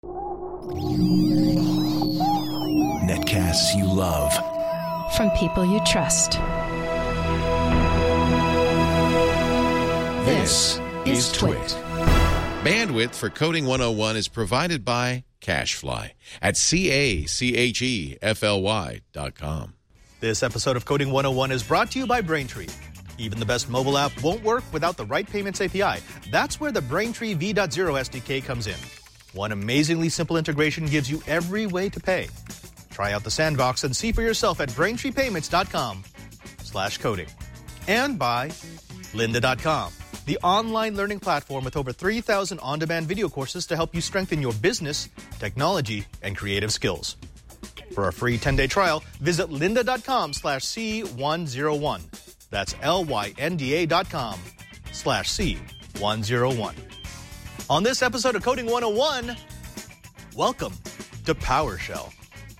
Netcasts you love. From people you trust. This is Twit. Bandwidth for Coding 101 is provided by CacheFly at CacheFly.com. This episode of Coding 101 is brought to you by Braintree. Even the best mobile app won't work without the right payments API. That's where the Braintree V.0 SDK comes in. One amazingly simple integration gives you every way to pay. Try out the sandbox and see for yourself at BraintreePayments.com/coding. And by Lynda.com, the online learning platform with over 3,000 on-demand video courses to help you strengthen your business, technology, and creative skills. For a free 10-day trial, visit lynda.com/C101. That's LYNDA.com/C101. On this episode of Coding 101, welcome to PowerShell.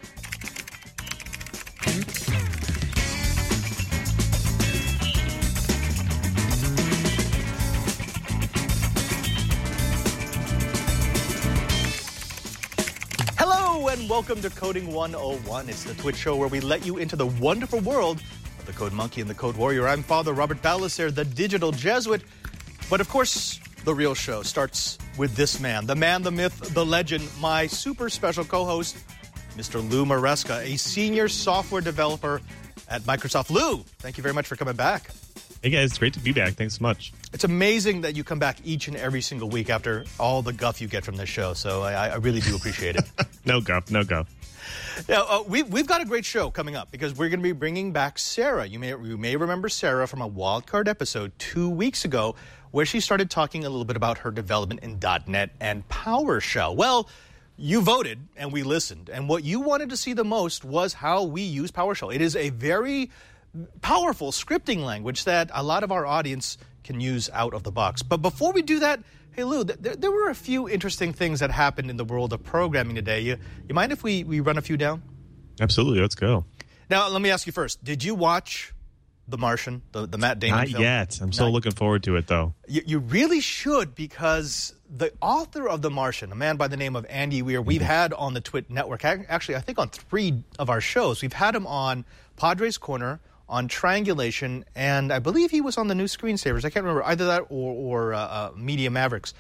Hello and welcome to Coding 101. It's the Twitch show where we let you into the wonderful world of the Code Monkey and the Code Warrior. I'm Father Robert Ballecer, the digital Jesuit. But of course, the real show starts with this man, the myth, the legend, my super special co-host, Mr. Lou Maresca, a senior software developer at Microsoft. Lou, thank you very much for coming back. Hey guys, it's great to be back. Thanks so much. It's amazing that you come back each and every single week after all the guff you get from this show, so I really do appreciate it. No guff. Now, we've got a great show coming up because we're going to be bringing back Sarah. You may remember Sarah from a Wildcard episode 2 weeks ago where she started talking a little bit about her development in .NET and PowerShell. Well, you voted and we listened, and what you wanted to see the most was how we use PowerShell. It is a very powerful scripting language that a lot of our audience can use out of the box. But before we do that, hey, Lou, there were a few interesting things that happened in the world of programming today. You mind if we run a few down? Absolutely. Let's go. Now, let me ask you first. Did you watch The Martian, the Matt Damon Not film? yet. I'm still looking forward to it, though. You really should, because the author of The Martian, a man by the name of Andy Weir, we've had on the Twit Network, actually, I think on 3 of our shows. We've had him on Padres Corner, on Triangulation, and I believe he was on the new Screensavers. I can't remember either that or Media Mavericks.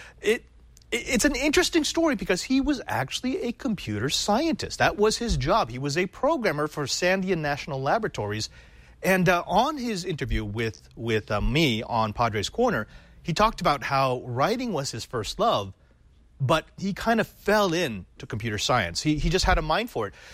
It's an interesting story because he was actually a computer scientist. That was his job. He was a programmer for Sandia National Laboratories. And on his interview with me on Padres Corner, he talked about how writing was his first love, but he kind of fell into computer science. He just had a mind for it.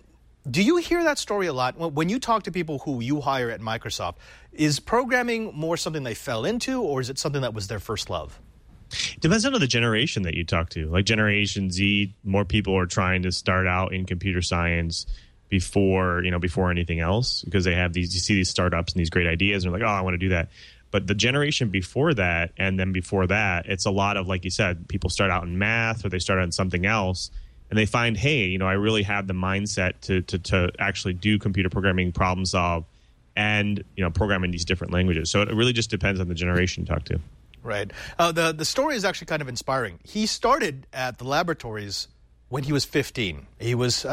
Do you hear that story a lot? When you talk to people who you hire at Microsoft, is programming more something they fell into, or is it something that was their first love? Depends on the generation that you talk to. Like Generation Z, more people are trying to start out in computer science before anything else, because they have you see these startups and these great ideas, and they're like, oh, I want to do that. But the generation before that, and then before that, it's a lot of, like you said, people start out in math or they start out in something else. And they find, hey, I really have the mindset to actually do computer programming, problem solve, and program in these different languages. So it really just depends on the generation you talk to. Right. The story is actually kind of inspiring. He started at the laboratories when he was 15. He was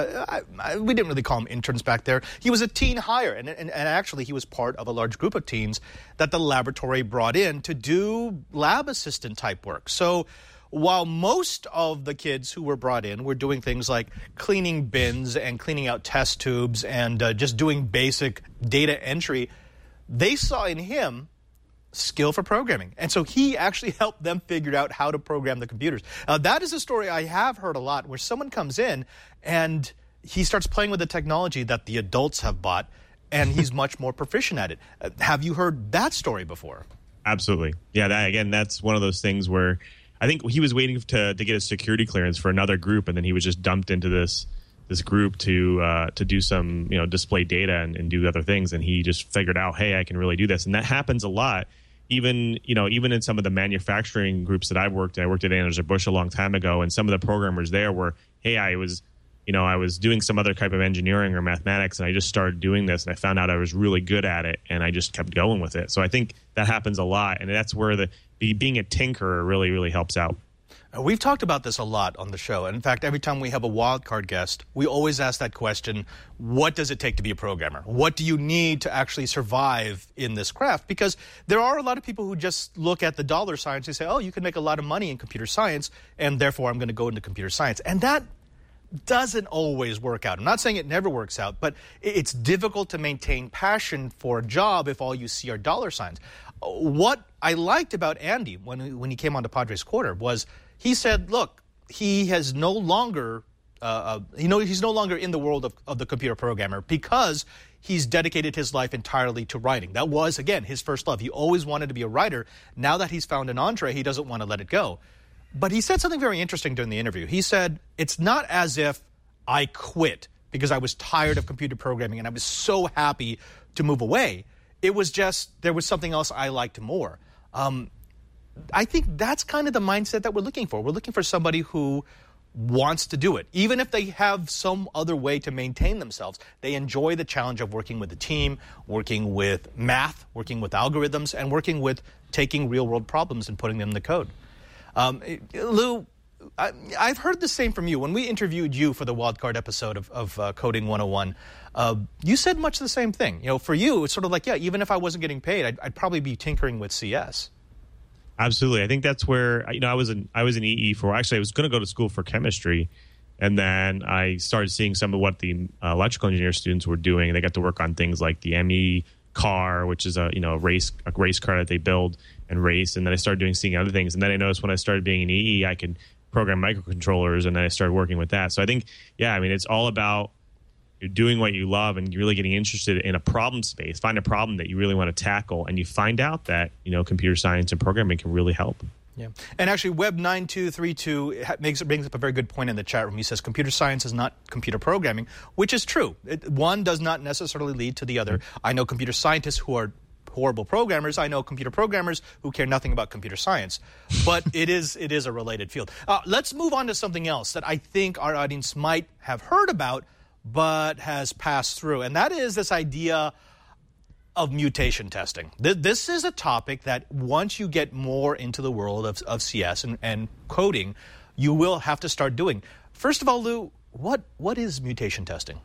we didn't really call him interns back there. He was a teen hire, and actually he was part of a large group of teens that the laboratory brought in to do lab assistant type work. So while most of the kids who were brought in were doing things like cleaning bins and cleaning out test tubes and just doing basic data entry, they saw in him skill for programming. And so he actually helped them figure out how to program the computers. That is a story I have heard a lot, where someone comes in and he starts playing with the technology that the adults have bought, and he's much more proficient at it. Have you heard that story before? Absolutely. Yeah, that's one of those things where I think he was waiting to get a security clearance for another group, and then he was just dumped into this group to do some display data and do other things, and he just figured out, hey, I can really do this. And that happens a lot. Even in some of the manufacturing groups that I worked at Anheuser-Busch a long time ago, and some of the programmers there were, hey, I was doing some other type of engineering or mathematics, and I just started doing this, and I found out I was really good at it, and I just kept going with it. So I think that happens a lot, and that's where the being a tinkerer really, really helps out. We've talked about this a lot on the show. In fact, every time we have a wildcard guest, we always ask that question, what does it take to be a programmer? What do you need to actually survive in this craft? Because there are a lot of people who just look at the dollar signs and say, oh, you can make a lot of money in computer science, and therefore I'm going to go into computer science. And that doesn't always work out. I'm not saying it never works out, but it's difficult to maintain passion for a job if all you see are dollar signs. What I liked about Andy when he came on to Padres Corner was he said, look, he has no longer, he's no longer in the world of the computer programmer because he's dedicated his life entirely to writing. That was, again, his first love. He always wanted to be a writer. Now that he's found an entree, he doesn't want to let it go. But he said something very interesting during the interview. He said, it's not as if I quit because I was tired of computer programming and I was so happy to move away. It was just there was something else I liked more. I think that's kind of the mindset that we're looking for. We're looking for somebody who wants to do it. Even if they have some other way to maintain themselves, they enjoy the challenge of working with a team, working with math, working with algorithms, and working with taking real-world problems and putting them in the code. Lou, I've heard the same from you. When we interviewed you for the Wildcard episode of Coding 101, you said much the same thing. You know, for you, it's sort of like, yeah, even if I wasn't getting paid, I'd probably be tinkering with CS. Absolutely. I think that's where, I was an EE for, actually, I was going to go to school for chemistry. And then I started seeing some of what the electrical engineer students were doing. They got to work on things like the ME car, which is a race car that they build and race. And then I started seeing other things. And then I noticed when I started being an EE, I could program microcontrollers, and then I started working with that. So I think, it's all about you're doing what you love and you're really getting interested in a problem space. Find a problem that you really want to tackle, and you find out that, computer science and programming can really help. Yeah. And actually, Web9232 brings up a very good point in the chat room. He says computer science is not computer programming, which is true. One does not necessarily lead to the other. I know computer scientists who are horrible programmers. I know computer programmers who care nothing about computer science. But it is a related field. Let's move on to something else that I think our audience might have heard about but has passed through, and that is this idea of mutation testing. This is a topic that once you get more into the world of CS and coding, you will have to start doing. First of all, Lou, what is mutation testing?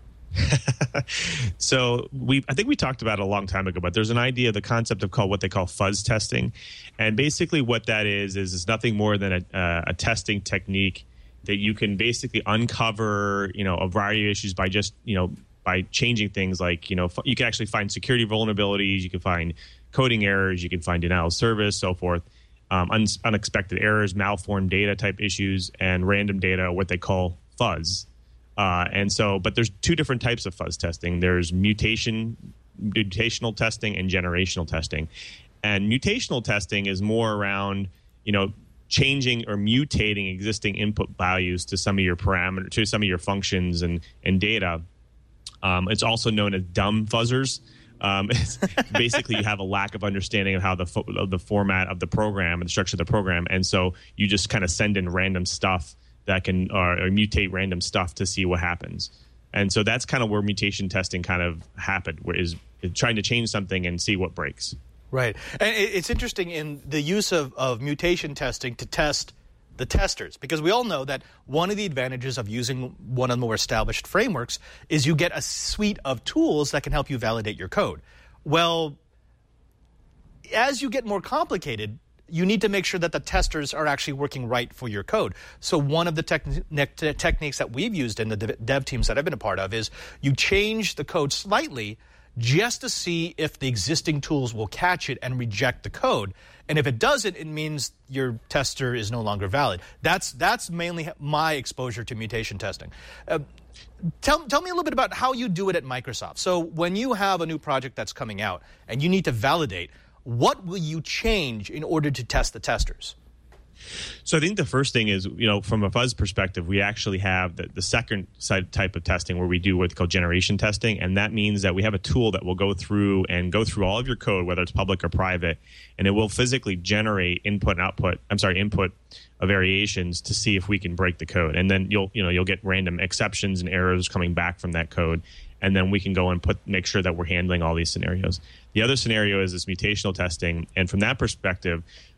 So I think we talked about it a long time ago, but there's an idea, the concept of what they call fuzz testing. And basically what that is it's nothing more than a testing technique that you can basically uncover, a variety of issues by just, by changing things like, you can actually find security vulnerabilities, you can find coding errors, you can find denial of service, so forth, unexpected errors, malformed data type issues, and random data, what they call fuzz. But there's two different types of fuzz testing. There's mutational testing and generational testing. And mutational testing is more around, changing or mutating existing input values to some of your parameters, to some of your functions and data. It's also known as dumb fuzzers. Basically, you have a lack of understanding of how the format of the program and the structure of the program, and so you just kind of send in random stuff that can or mutate random stuff to see what happens. And so that's kind of where mutation testing kind of happened, where is trying to change something and see what breaks. Right. And it's interesting in the use of mutation testing to test the testers, because we all know that one of the advantages of using one of the more established frameworks is you get a suite of tools that can help you validate your code. Well, as you get more complicated, you need to make sure that the testers are actually working right for your code. So one of the techniques that we've used in the dev teams that I've been a part of is you change the code slightly just to see if the existing tools will catch it and reject the code. And if it doesn't, it means your tester is no longer valid. That's mainly my exposure to mutation testing. Tell me a little bit about how you do it at Microsoft. So when you have a new project that's coming out and you need to validate, what will you change in order to test the testers? So I think the first thing is, from a fuzz perspective, we actually have the second type of testing where we do what's called generation testing. And that means that we have a tool that will go through all of your code, whether it's public or private, and it will physically generate input variations to see if we can break the code. And then you'll get random exceptions and errors coming back from that code. And then we can go and make sure that we're handling all these scenarios. The other scenario is this mutational testing. And from that perspective,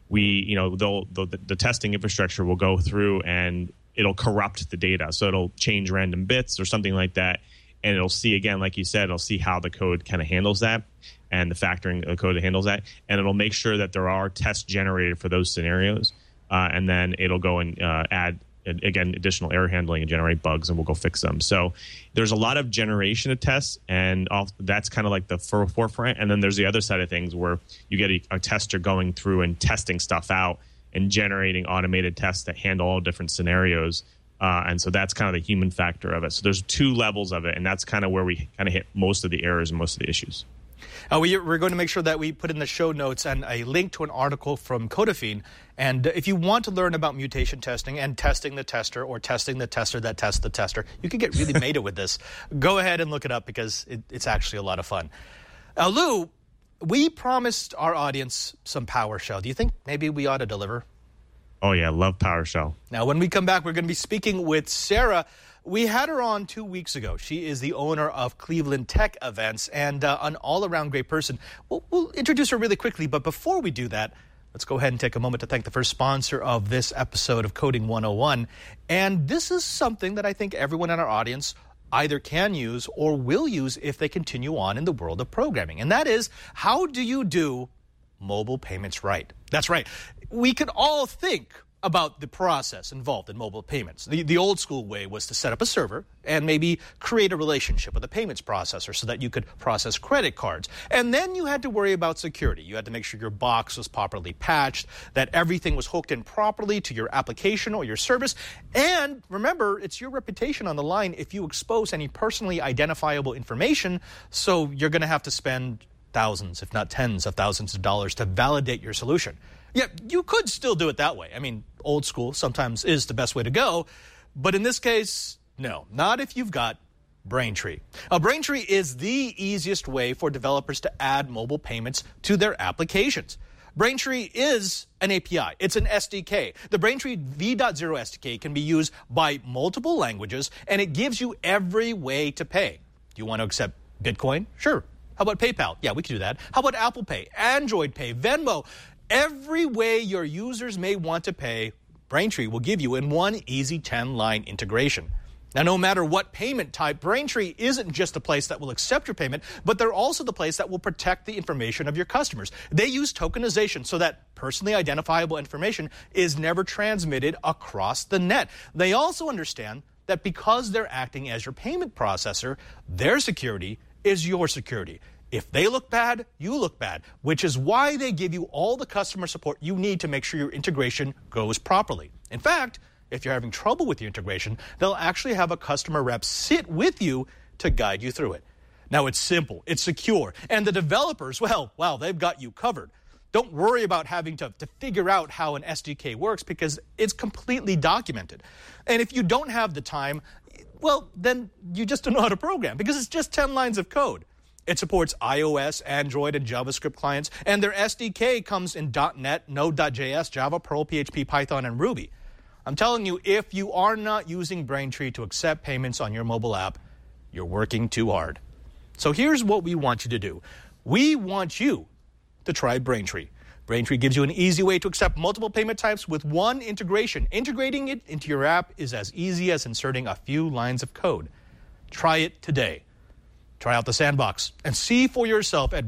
the testing infrastructure will go through and it'll corrupt the data. So it'll change random bits or something like that. And it'll see, again, like you said, it'll see how the code kind of handles that and the factoring of the code that handles that. And it'll make sure that there are tests generated for those scenarios. And then it'll go and add, again, additional error handling and generate bugs, and we'll go fix them. So there's a lot of generation of tests, and that's kind of like the forefront. And then there's the other side of things where you get a tester going through and testing stuff out and generating automated tests that handle all different scenarios. And so that's kind of the human factor of it. So there's two levels of it, and that's kind of where we kind of hit most of the errors and most of the issues. We're going to make sure that we put in the show notes and a link to an article from Codafin. And if you want to learn about mutation testing and testing the tester or testing the tester that tests the tester, you can get really meta with this. Go ahead and look it up because it's actually a lot of fun. Lou, we promised our audience some PowerShell. Do you think maybe we ought to deliver? Oh, yeah, love PowerShell. Now, when we come back, we're going to be speaking with Sarah. We had her on 2 weeks ago. She is the owner of Cleveland Tech Events and an all-around great person. We'll introduce her really quickly, but before we do that, let's go ahead and take a moment to thank the first sponsor of this episode of Coding 101. And this is something that I think everyone in our audience either can use or will use if they continue on in the world of programming. And that is, how do you do mobile payments right? That's right. We could all think about the process involved in mobile payments. The old school way was to set up a server and maybe create a relationship with a payments processor so that you could process credit cards. And then you had to worry about security. You had to make sure your box was properly patched, that everything was hooked in properly to your application or your service. And remember, it's your reputation on the line if you expose any personally identifiable information, so you're going to have to spend thousands, if not tens of thousands of dollars to validate your solution. Yeah, you could still do it that way. I mean, old school sometimes is the best way to go. But in this case, no, not if you've got Braintree. Braintree is the easiest way for developers to add mobile payments to their applications. Braintree is an API. It's an SDK. The Braintree V.0 SDK can be used by multiple languages, and it gives you every way to pay. Do you want to accept Bitcoin? Sure. How about PayPal? Yeah, we can do that. How about Apple Pay, Android Pay, Venmo? Every way your users may want to pay, Braintree will give you in one easy 10-line integration. Now, no matter what payment type, Braintree isn't just a place that will accept your payment, but they're also the place that will protect the information of your customers. They use tokenization so that personally identifiable information is never transmitted across the net. They also understand that because they're acting as your payment processor, their security is your security. If they look bad, you look bad, which is why they give you all the customer support you need to make sure your integration goes properly. In fact, if you're having trouble with your integration, they'll actually have a customer rep sit with you to guide you through it. Now, it's simple, it's secure, and the developers, well, they've got you covered. Don't worry about having to figure out how an SDK works because it's completely documented. And if you don't have the time, well, then you just don't know how to program because it's just 10 lines of code. It supports iOS, Android, and JavaScript clients, and their SDK comes in .NET, Node.js, Java, Perl, PHP, Python, and Ruby. I'm telling you, if you are not using Braintree to accept payments on your mobile app, you're working too hard. So here's what we want you to do. We want you to try Braintree. Braintree gives you an easy way to accept multiple payment types with one integration. Integrating it into your app is as easy as inserting a few lines of code. Try it today. Try out the sandbox and see for yourself at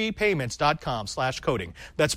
BraintreePayments.com/coding. That's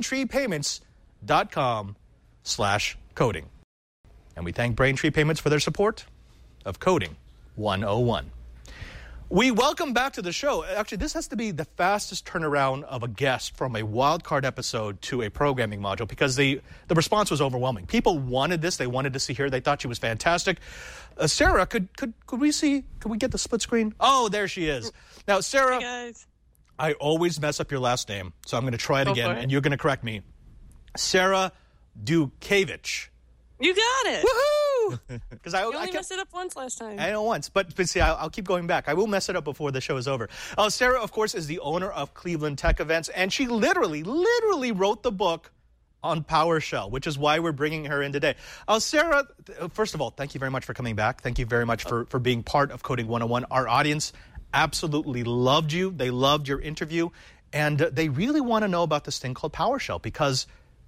BraintreePayments.com/coding. And we thank Braintree Payments for their support of Coding 101. We welcome back to the show. Actually, this has to be the fastest turnaround of a guest from a wildcard episode to a programming module because the response was overwhelming. People wanted this. They wanted to see her. They thought she was fantastic. Sarah, could we get the split screen? Oh, there she is. Now, Sarah, hey guys. I always mess up your last name, so I'm going to try it again, and you're going to correct me. Sarah Dukevich. You got it. Woohoo! Because I only messed it up once last time. I know once, but see, I'll keep going back. I will mess it up before the show is over. Sarah, of course, is the owner of Cleveland Tech Events, and she literally wrote the book on PowerShell, which is why we're bringing her in today. Sarah, first of all, thank you very much for coming back. Thank you very much for being part of Coding 101. Our audience absolutely loved you. They loved your interview, and they really want to know about this thing called PowerShell because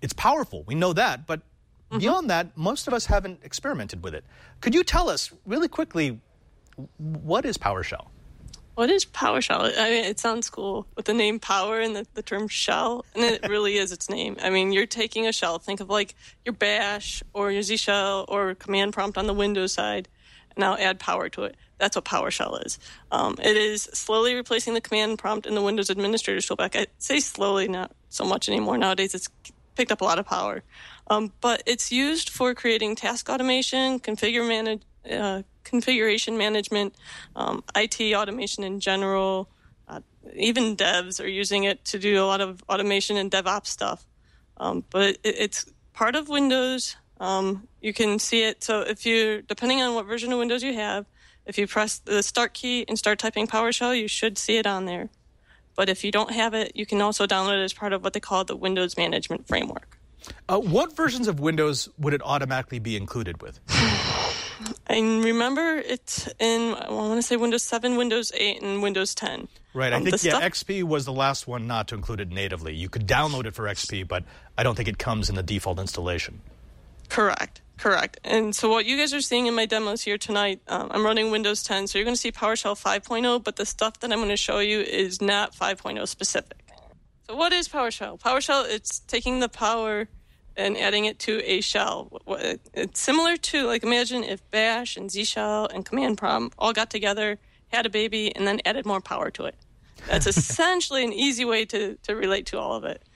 it's powerful. We know that. But beyond that, most of us haven't experimented with it. Could you tell us really quickly, what is PowerShell? What is PowerShell? I mean, it sounds cool with the name Power and the term shell, and it really is its name. I mean, you're taking a shell. Think of like your Bash or your Z Shell or command prompt on the Windows side, and now add power to it. That's what PowerShell is. It is slowly replacing the command prompt in the Windows Administrator's toolback. I say slowly, not so much anymore. Nowadays, it's picked up a lot of power. But it's used for creating task automation, configuration management, IT automation in general. Even devs are using it to do a lot of automation and DevOps stuff. But it's part of Windows. You can see it. So depending on what version of Windows you have, if you press the Start key and start typing PowerShell, you should see it on there. But if you don't have it, you can also download it as part of what they call the Windows Management Framework. What versions of Windows would it automatically be included with? I remember it's in, I want to say Windows 7, Windows 8, and Windows 10. Right. I think, XP was the last one not to include it natively. You could download it for XP, but I don't think it comes in the default installation. Correct. And so what you guys are seeing in my demos here tonight, I'm running Windows 10, so you're going to see PowerShell 5.0, but the stuff that I'm going to show you is not 5.0 specific. So what is PowerShell? PowerShell, it's taking the power and adding it to a shell. It's similar to, like, imagine if Bash and Z Shell and Command Prompt all got together, had a baby, and then added more power to it. That's essentially an easy way to relate to all of it.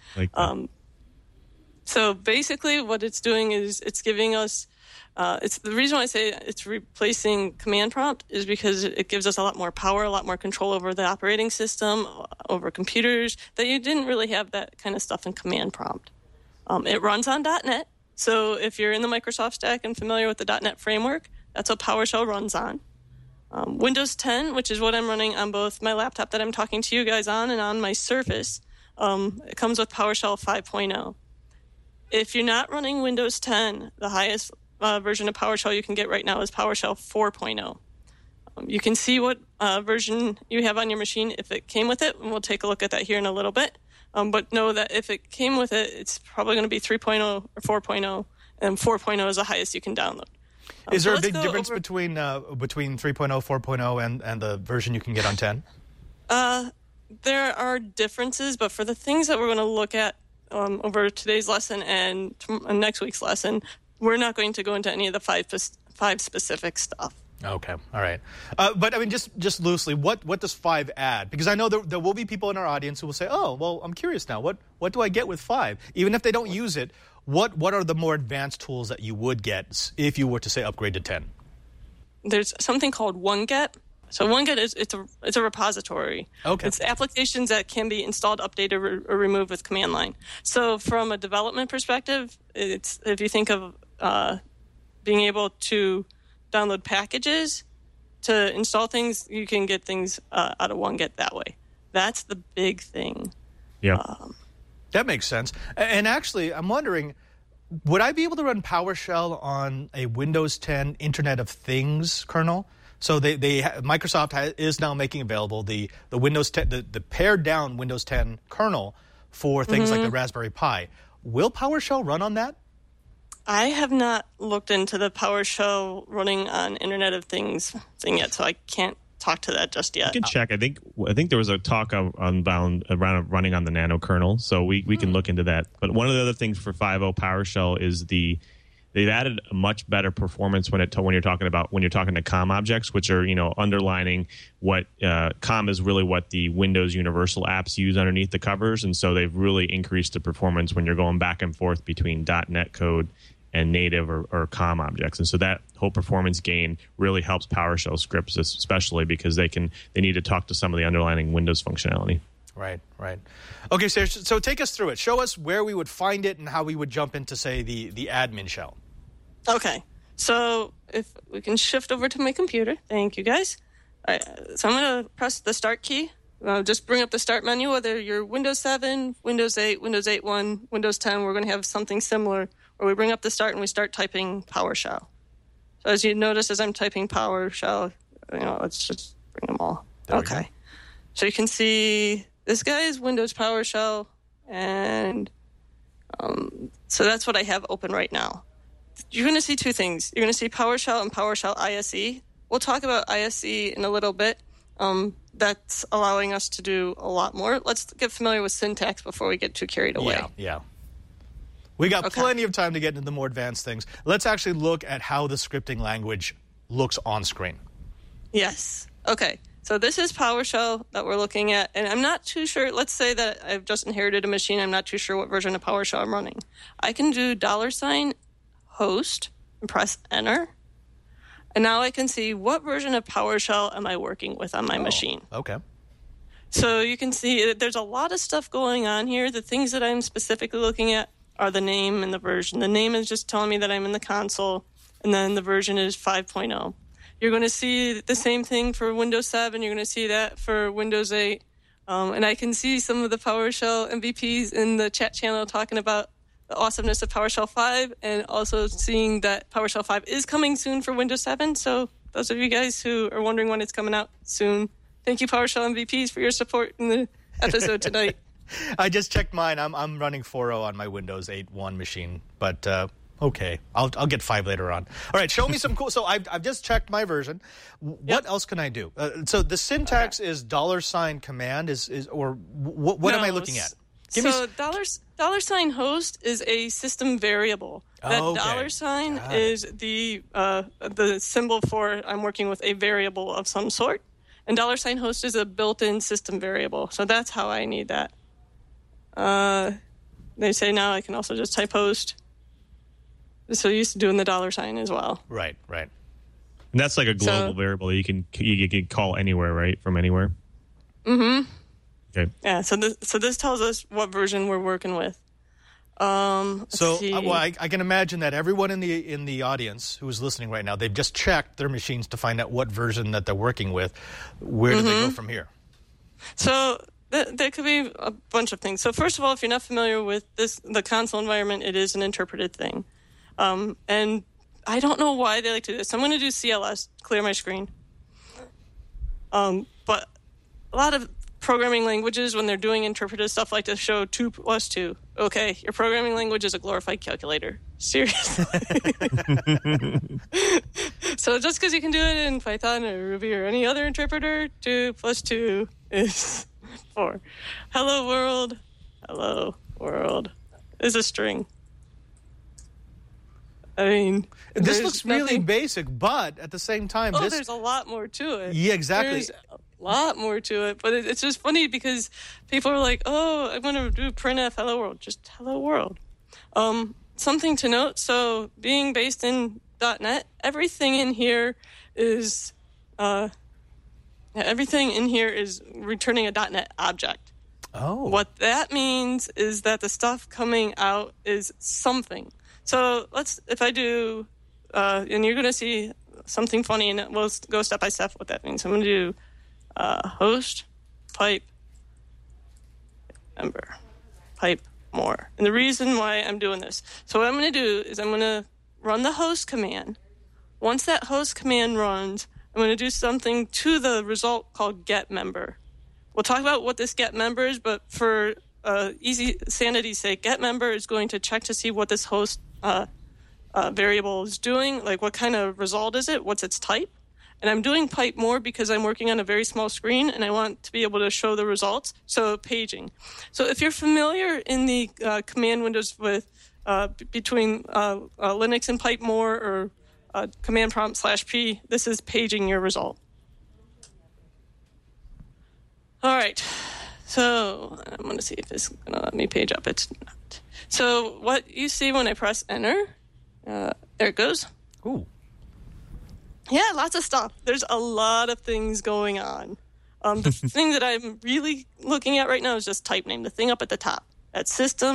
So basically what it's doing is it's giving us, it's the reason why I say it's replacing Command Prompt is because it gives us a lot more power, a lot more control over the operating system, over computers, that you didn't really have that kind of stuff in Command Prompt. It runs on .NET, so if you're in the Microsoft stack and familiar with the .NET framework, that's what PowerShell runs on. Windows 10, which is what I'm running on both my laptop that I'm talking to you guys on and on my Surface, it comes with PowerShell 5.0. If you're not running Windows 10, the highest version of PowerShell you can get right now is PowerShell 4.0. You can see what version you have on your machine if it came with it, and we'll take a look at that here in a little bit. But know that if it came with it, it's probably going to be 3.0 or 4.0, and 4.0 is the highest you can download. Is there a big difference between 3.0, 4.0, and the version you can get on 10? There are differences, but for the things that we're going to look at over today's lesson and next week's lesson, we're not going to go into any of the five specific stuff. Okay, all right. But I mean, just loosely, what does 5 add? Because I know there will be people in our audience who will say, "Oh, well, I'm curious now. What do I get with 5?" Even if they don't use it, what are the more advanced tools that you would get if you were to say upgrade to 10? There's something called OneGet. So OneGet is it's a repository. Okay. It's applications that can be installed, updated, or removed with command line. So from a development perspective, it's if you think of being able to download packages to install things, you can get things out of OneGet that way. That's the big thing. Yeah. That makes sense. And actually, I'm wondering, would I be able to run PowerShell on a Windows 10 Internet of Things kernel? So Microsoft is now making available the Windows 10, the pared down Windows 10 kernel for things like the Raspberry Pi. Will PowerShell run on that? I have not looked into the PowerShell running on Internet of Things thing yet, so I can't talk to that just yet. You can check. I think there was a talk around running on the Nano kernel, so we can look into that. But one of the other things for 5.0 PowerShell is they've added a much better performance when you're talking to COM objects, which are underlining what COM is really what the Windows Universal apps use underneath the covers, and so they've really increased the performance when you're going back and forth between .NET code and native or COM objects. And so that whole performance gain really helps PowerShell scripts, especially because they need to talk to some of the underlying Windows functionality. Right. Okay, so take us through it. Show us where we would find it and how we would jump into, say, the admin shell. Okay, so if we can shift over to my computer. Thank you, guys. All right, so I'm going to press the Start key. Just bring up the Start menu, whether you're Windows 7, Windows 8, Windows 8.1, Windows 10, we're going to have something similar where we bring up the Start and we start typing PowerShell. So as you notice, as I'm typing PowerShell, let's just bring them all. Okay. So you can see this guy is Windows PowerShell, and So that's what I have open right now. You're going to see two things. You're going to see PowerShell and PowerShell ISE. We'll talk about ISE in a little bit. That's allowing us to do a lot more. Let's get familiar with syntax before we get too carried away. Yeah. We got plenty of time to get into the more advanced things. Let's actually look at how the scripting language looks on screen. Yes. Okay. So this is PowerShell that we're looking at, and I'm not too sure. Let's say that I've just inherited a machine. I'm not too sure what version of PowerShell I'm running. I can do $host and press enter. And now I can see what version of PowerShell am I working with on my machine. Okay. So you can see there's a lot of stuff going on here. The things that I'm specifically looking at are the name and the version. The name is just telling me that I'm in the console, and then the version is 5.0. You're going to see the same thing for Windows 7. You're going to see that for Windows 8. And I can see some of the PowerShell MVPs in the chat channel talking about the awesomeness of PowerShell 5, and also seeing that PowerShell 5 is coming soon for Windows 7. So those of you guys who are wondering when it's coming out soon, thank you, PowerShell MVPs, for your support in the episode tonight. I just checked mine. I'm running 4.0 on my Windows 8.1 machine, but okay, I'll get 5 later on. All right, show me some cool. So I've just checked my version. What else can I do? So the syntax is $command or what am I looking at? $host is a system variable. That $sign is the symbol for I'm working with a variable of some sort, and $host is a built-in system variable. So that's how I need that. They say now I can also just type host. So used to doing the $sign as well. Right. And that's like a global variable that you can call anywhere, right? From anywhere. Mm-hmm. Okay. Yeah. So this tells us what version we're working with. I can imagine that everyone in the audience who is listening right now, they've just checked their machines to find out what version that they're working with. Where do they go from here? So there could be a bunch of things. So first of all, if you're not familiar with the console environment, it is an interpreted thing. And I don't know why they like to do this. I'm going to do CLS, clear my screen. But a lot of programming languages, when they're doing interpretive stuff, like to show 2 + 2. Okay, your programming language is a glorified calculator. Seriously. So just because you can do it in Python or Ruby or any other interpreter, 2 + 2 is 4. Hello world is a string. I mean, this looks really basic, but at the same time, there's a lot more to it. Yeah, exactly. There's a lot more to it, but it's just funny because people are like, "Oh, I'm going to do printf hello world," just hello world. Something to note: so, being based in .NET, everything in here is returning a .NET object. Oh, what that means is that the stuff coming out is something. So if I do, and you're going to see something funny, and we'll go step by step what that means. I'm going to do host, pipe, member, pipe, more. And the reason why I'm doing this, so what I'm going to do is I'm going to run the host command. Once that host command runs, I'm going to do something to the result called get member. We'll talk about what this get member is, but for easy sanity's sake, get member is going to check to see what this host variable is doing, like what kind of result is it, what's its type. And I'm doing pipe more because I'm working on a very small screen and I want to be able to show the results. So paging. So if you're familiar in the command windows with between Linux and pipe more or command prompt /p, this is paging your result. All right. So I'm going to see if it's going to let me page up. It's not. So what you see when I press enter, there it goes. Ooh. Yeah, lots of stuff. There's a lot of things going on. The thing that I'm really looking at right now is just type name, the thing up at the top. That's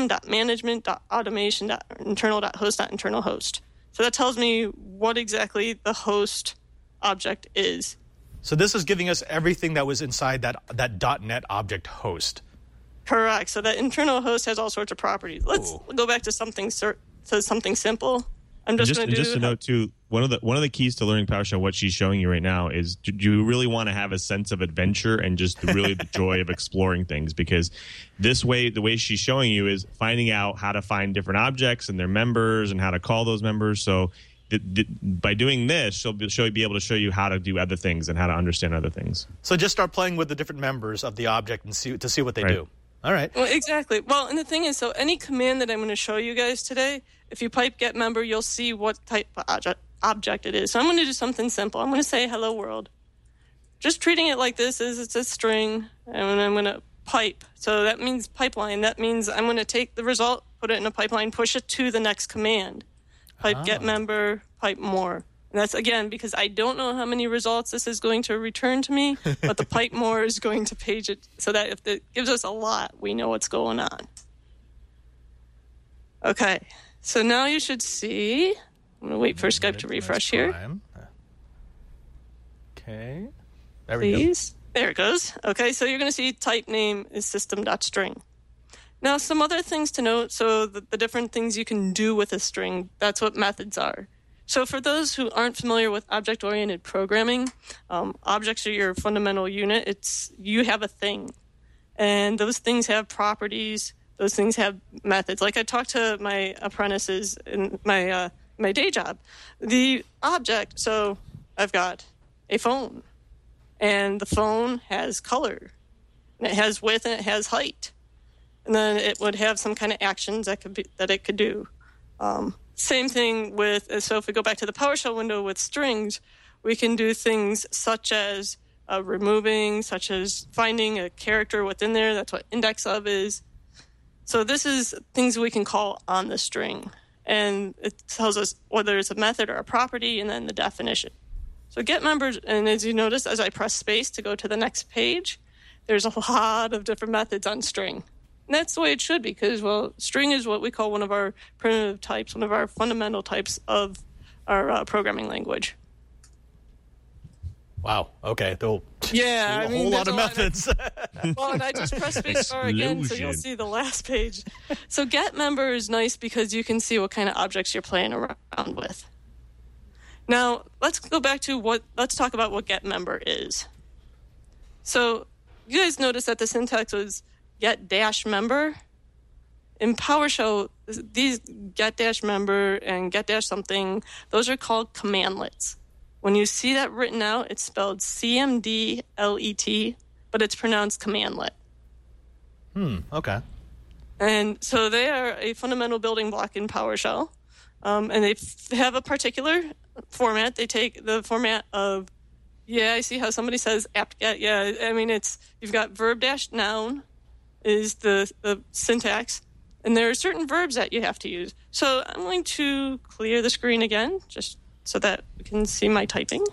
system.management.automation.internal.host.internal host. So that tells me what exactly the host object is. So this is giving us everything that was inside that .NET object host. Correct. So that internal host has all sorts of properties. Let's go back to something simple. I'm just going to do... Just a note, too, one of the keys to learning PowerShell, what she's showing you right now, is do you really want to have a sense of adventure and just really the joy of exploring things? Because this way, the way she's showing you is finding out how to find different objects and their members and how to call those members. So by doing this, she'll be able to show you how to do other things and how to understand other things. So just start playing with the different members of the object and see what they do. All right. Well, exactly. Well, and the thing is, so any command that I'm going to show you guys today, if you pipe get member, you'll see what type of object it is. So I'm going to do something simple. I'm going to say hello world. Just treating it like this is it's a string, and I'm going to pipe. So that means pipeline. That means I'm going to take the result, put it in a pipeline, push it to the next command. Pipe get member, pipe more. And that's, again, because I don't know how many results this is going to return to me, but the pipe more is going to page it so that if it gives us a lot, we know what's going on. Okay, so now you should see. I'm going to wait for Skype to refresh here. Okay. There we go. There it goes. Okay, so you're going to see type name is system.string. Now, some other things to note. So the different things you can do with a string, that's what methods are. So for those who aren't familiar with object-oriented programming, objects are your fundamental unit. You have a thing, and those things have properties. Those things have methods. Like I talked to my apprentices in my day job. The object, so I've got a phone, and the phone has color, and it has width, and it has height, and then it would have some kind of actions that it could do. Same thing with, so if we go back to the PowerShell window with strings, we can do things such as removing, such as finding a character within there. That's what index of is. So this is things we can call on the string. And it tells us whether it's a method or a property, and then the definition. So get members, and as you notice, as I press space to go to the next page, there's a lot of different methods on string. And that's the way it should be, because, well, string is what we call one of our primitive types, one of our fundamental types of our programming language. Wow. Okay. A whole lot of methods. Well, and I just press space bar again, so you'll see the last page. So get member is nice because you can see what kind of objects you're playing around with. Now, let's go back to let's talk about what get member is. So you guys notice that the syntax was get dash member. In PowerShell, these get dash member and get dash something, those are called commandlets. When you see that written out, it's spelled CMDLET, but it's pronounced commandlet. Okay. And so they are a fundamental building block in PowerShell. And they have a particular format. They take the format of, I see how somebody says apt-get. Yeah, I mean, you've got verb-noun is the syntax, and there are certain verbs that you have to use. So I'm going to clear the screen again, just so that we can see my typing.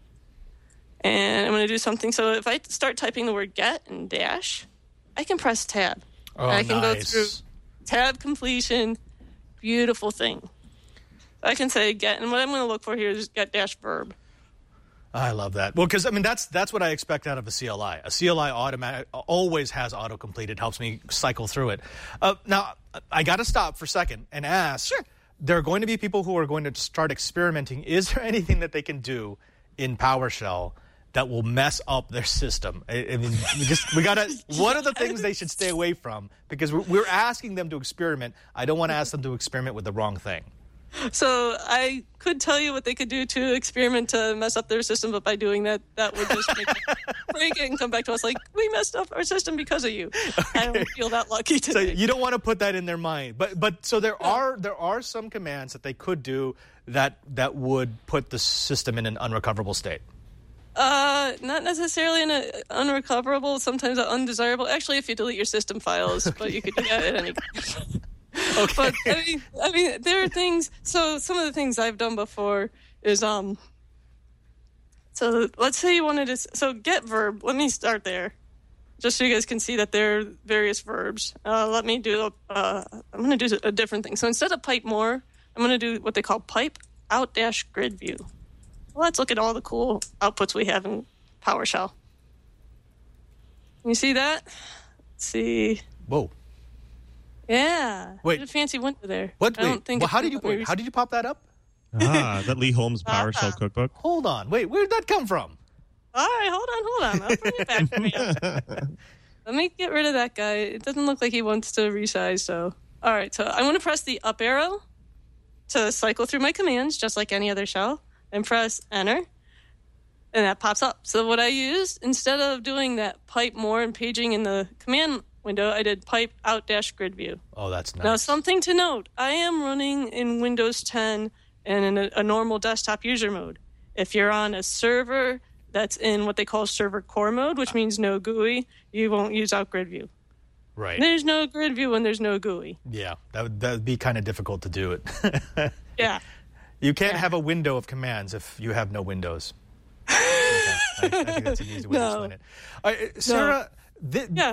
And I'm going to do something. So if I start typing the word get and dash, I can press tab. Oh, I can nice. go through tab completion. Beautiful thing. I can say get, and what I'm going to look for here is get dash verb. I love that. Well, because, I mean, that's what I expect out of a CLI. A CLI always has autocomplete. It helps me cycle through it. Now, I got to stop for a second and ask, Sure. There are going to be people who are going to start experimenting. Is there anything that they can do in PowerShell that will mess up their system? I mean, we got to. What are the things they should stay away from? Because we're asking them to experiment. I don't want to ask them to experiment with the wrong thing. So I could tell you what they could do to experiment to mess up their system, but by doing that, that would just make it break it and come back to us like, we messed up our system because of you. Okay. I don't feel that lucky today. So you don't want to put that in their mind. But so there are some commands that they could do that would put the system in an unrecoverable state. Not necessarily in an unrecoverable, sometimes an undesirable. Actually, if you delete your system files, okay. But you could do that at any Okay. But I mean, there are things. So some of the things I've done before is So let's say you wanted to. So get verb. Let me start there, just so you guys can see that there are various verbs. Let me do. I'm going to do a different thing. So instead of pipe more, I'm going to do what they call pipe out dash grid view. Well, let's look at all the cool outputs we have in PowerShell. Can you see that? Let's see. Whoa. Yeah. Wait. There's a fancy window there. What? I don't think how did you pop that up? That Lee Holmes PowerShell cookbook. Hold on. Wait, where did that come from? All right, hold on. I'll bring it back for you. Let me get rid of that guy. It doesn't look like he wants to resize, so. All right, so I'm going to press the up arrow to cycle through my commands, just like any other shell, and press enter, and that pops up. So what I used, instead of doing that pipe more and paging in the command window, I did pipe out dash grid view. Oh, that's nice. Now, something to note, I am running in Windows 10 and in a normal desktop user mode. If you're on a server that's in what they call server core mode, which means no GUI, you won't use out grid view. Right. There's no grid view when there's no GUI. Yeah, that would be kind of difficult to do it. Yeah. You can't have a window of commands if you have no windows. I think that's an easy way to explain it. Sarah, Yeah.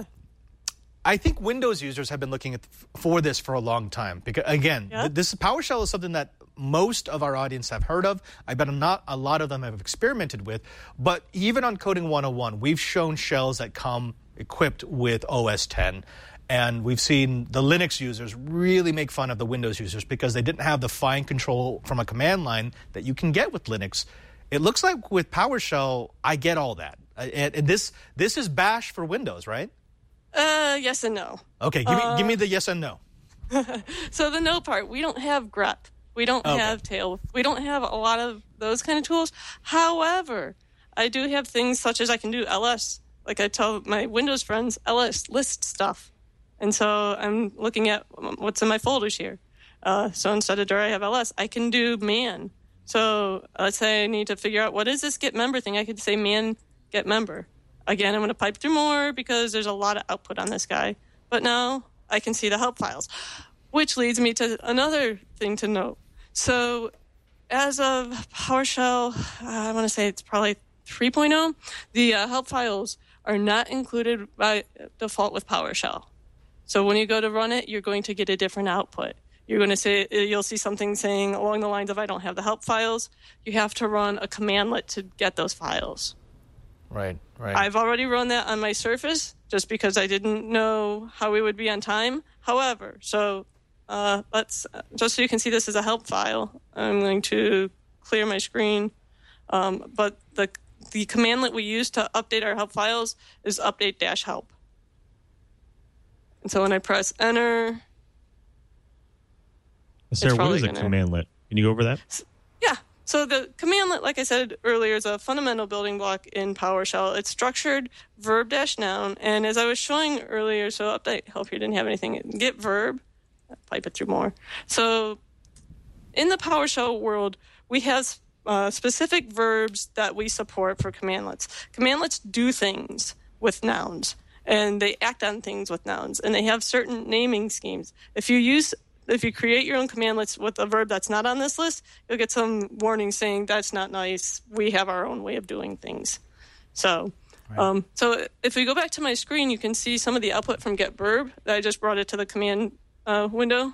I think Windows users have been looking for this for a long time. Because, again, this PowerShell is something that most of our audience have heard of. I bet not a lot of them have experimented with. But even on Coding 101, we've shown shells that come equipped with OS 10. And we've seen the Linux users really make fun of the Windows users because they didn't have the fine control from a command line that you can get with Linux. It looks like with PowerShell, I get all that. And this is Bash for Windows, right? Yes and no. Okay, give me the yes and no. So the no part, we don't have grep. We don't have tail. We don't have a lot of those kind of tools. However, I do have things such as I can do ls. Like I tell my Windows friends, ls list stuff. And so I'm looking at what's in my folders here. So instead of dir, I have ls. I can do man. So let's say I need to figure out what is this get member thing. I could say man get member. Again, I'm going to pipe through more because there's a lot of output on this guy. But now I can see the help files, which leads me to another thing to note. So as of PowerShell, I want to say it's probably 3.0, the help files are not included by default with PowerShell. So when you go to run it, you're going to get a different output. You're going to say, you'll see something saying along the lines of, I don't have the help files. You have to run a commandlet to get those files. Right. I've already run that on my Surface just because I didn't know how we would be on time. However, so let's just so you can see this as a help file, I'm going to clear my screen. But the commandlet we use to update our help files is update-help. And so when I press enter, Sarah, what is a commandlet? Can you go over that? Yeah. So the commandlet, like I said earlier, is a fundamental building block in PowerShell. It's structured verb-noun. And as I was showing earlier, so update help here didn't have anything. Get verb, pipe it through more. So in the PowerShell world, we have specific verbs that we support for commandlets. Commandlets do things with nouns, and they act on things with nouns, and they have certain naming schemes. If you create your own commandlets with a verb that's not on this list, you'll get some warning saying that's not nice. We have our own way of doing things. So, so if we go back to my screen, you can see some of the output from get verb that I just brought it to the command window.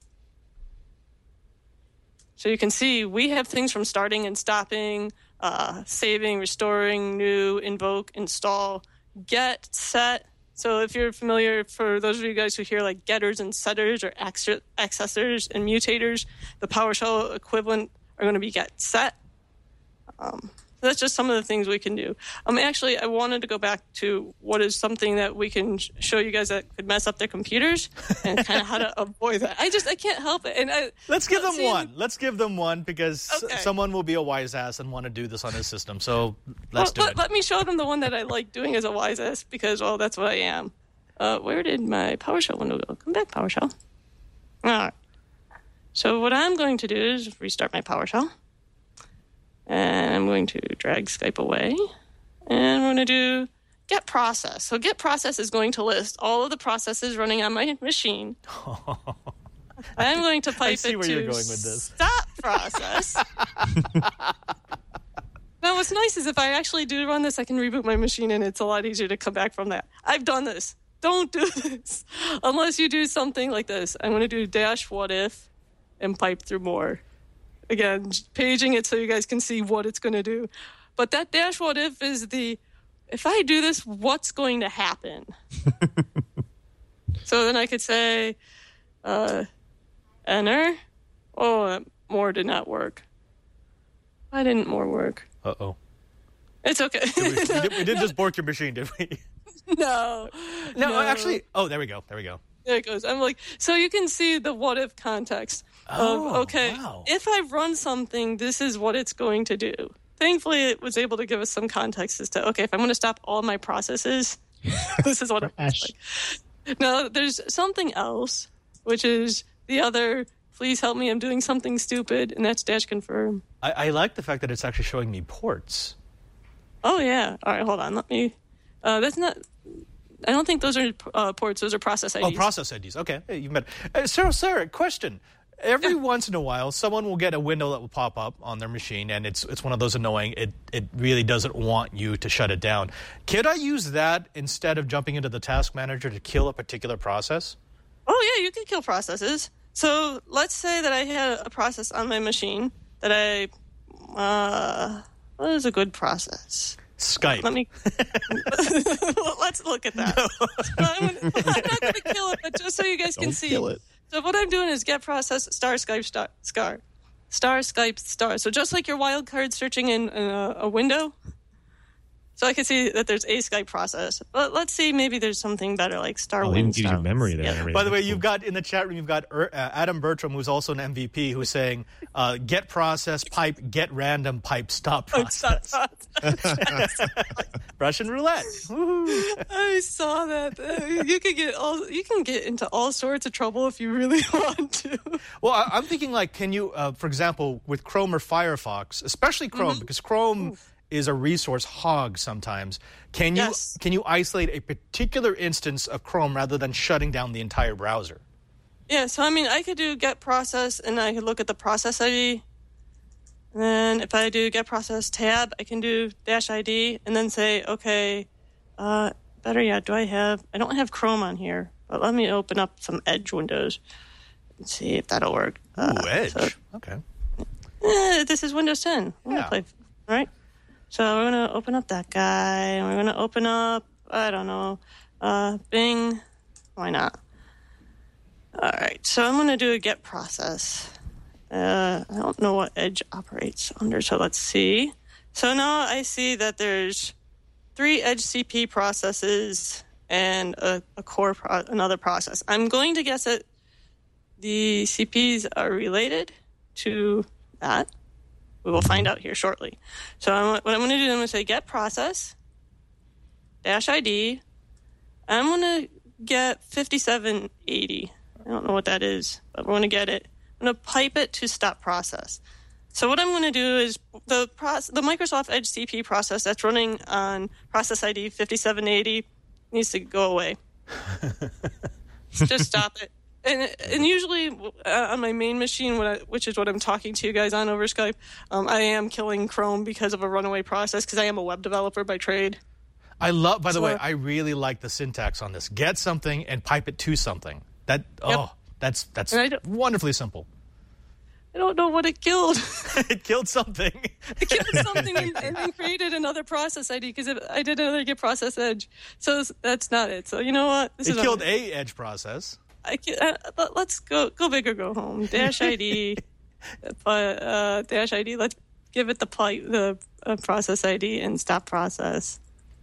So you can see we have things from starting and stopping, saving, restoring, new, invoke, install, get, set. So if you're familiar, for those of you guys who hear like getters and setters or accessors and mutators, the PowerShell equivalent are going to be get, set. So that's just some of the things we can do. Actually, I wanted to go back to what is something that we can show you guys that could mess up their computers and kind of how to avoid that. I can't help it. And let's give them one. Let's give them one because someone will be a wise ass and want to do this on his system. So let's do it. Let me show them the one that I like doing as a wise ass because, well, that's what I am. Where did my PowerShell window go? Come back, PowerShell. All right. So what I'm going to do is restart my PowerShell. And I'm going to drag Skype away. And we're going to do get process. So get process is going to list all of the processes running on my machine. I'm going to pipe it where to you're going with this. Stop process. Now, what's nice is if I actually do run this, I can reboot my machine, and it's a lot easier to come back from that. I've done this. Don't do this unless you do something like this. I'm going to do dash what if and pipe through more. Again, paging it so you guys can see what it's going to do. But that dash what if is if I do this, what's going to happen? So then I could say, enter. Oh, more did not work. Why didn't more work? Uh-oh. It's okay. We didn't just bork your machine, did we? No, actually. Oh, there we go. There it goes. I'm like, so you can see the what if context of, okay, wow. if I run something, this is what it's going to do. Thankfully, it was able to give us some context as to, okay, if I'm going to stop all my processes, this is what it looks like. Now, there's something else, which is the other, please help me, I'm doing something stupid, and that's dash confirm. I like the fact that it's actually showing me ports. Oh, yeah. All right, hold on. Let me, that's not... I don't think those are ports. Those are process IDs. Oh, process IDs. Okay. Hey, you met. Sarah, question. Every once in a while, someone will get a window that will pop up on their machine, and it's one of those annoying, it really doesn't want you to shut it down. Could I use that instead of jumping into the task manager to kill a particular process? Oh, yeah, you can kill processes. So let's say that I had a process on my machine that what is a good process? Skype. Let me. Let's look at that. No. I'm not going to kill it, but just so you guys can see. Kill it. So what I'm doing is get process star Skype star Skype star. So just like your wildcard searching in a window. So I can see that there's a Skype process. But let's see, maybe there's something better like star. Oh, even gives you memory there. Yeah. By the way, you've got in the chat room, you've got Adam Bertram, who's also an MVP, who's saying, get process pipe, get random pipe, stop process. Russian roulette. Woo-hoo. I saw that. You can get into all sorts of trouble if you really want to. Well, I'm thinking like, can you, for example, with Chrome or Firefox, especially Chrome, because Chrome is a resource hog sometimes. Can you isolate a particular instance of Chrome rather than shutting down the entire browser? Yeah, so I mean, I could do get process, and I could look at the process ID. And then if I do get process tab, I can do dash ID, and then say, okay, better yet, I don't have Chrome on here, but let me open up some Edge windows and see if that'll work. Edge. So, okay. This is Windows 10. Right? So we're going to open up that guy, and we're going to open up, I don't know, Bing. Why not? All right, so I'm going to do a get process. I don't know what Edge operates under, so let's see. So now I see that there's 3 Edge CP processes and a core another process. I'm going to guess that the CPs are related to that. We will find out here shortly. So what I'm going to do, I'm going to say get process, dash ID. I'm going to get 5780. I don't know what that is, but we're going to get it. I'm going to pipe it to stop process. So what I'm going to do is the Microsoft Edge CP process that's running on process ID 5780 needs to go away. Just stop it. And usually on my main machine, which is what I'm talking to you guys on over Skype, I am killing Chrome because of a runaway process because I am a web developer by trade. By the way, I really like the syntax on this. Get something and pipe it to something. That's wonderfully simple. I don't know what it killed. It killed something. It killed something and then created another process ID because I did another get process Edge. So that's not it. So you know what? It killed a Edge process. Let's go big or go home. Dash ID, dash ID. Let's give it the process ID and stop process.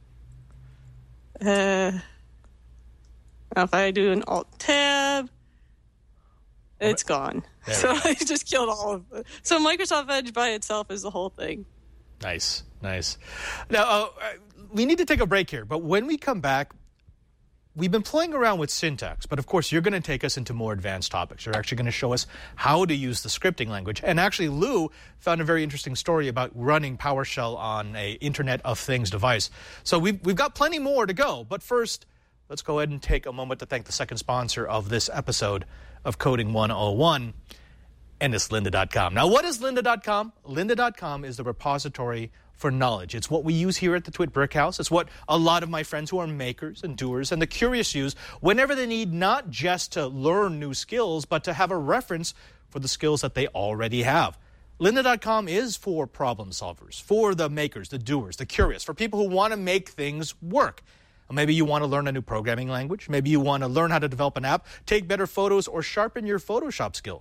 Now if I do an Alt Tab, it's gone. So I just killed all of it. So Microsoft Edge by itself is the whole thing. Nice. Now we need to take a break here, but when we come back, we've been playing around with syntax, but of course you're going to take us into more advanced topics. You're actually going to show us how to use the scripting language. And actually, Lou found a very interesting story about running PowerShell on a Internet of Things device. So we've got plenty more to go. But first, let's go ahead and take a moment to thank the second sponsor of this episode of Coding 101, and it's lynda.com. Now, what is lynda.com? Lynda.com is the repository for knowledge. It's what we use here at the Twit Brick House. It's what a lot of my friends who are makers and doers and the curious use whenever they need not just to learn new skills, but to have a reference for the skills that they already have. Lynda.com is for problem solvers, for the makers, the doers, the curious, for people who want to make things work. Maybe you want to learn a new programming language. Maybe you want to learn how to develop an app, take better photos, or sharpen your Photoshop skills.